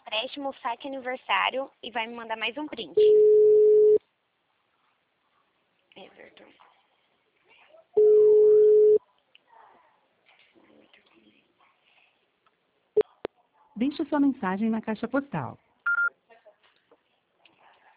empréstimo, saque aniversário e vai me mandar mais um print. Everton. Deixe sua mensagem na caixa postal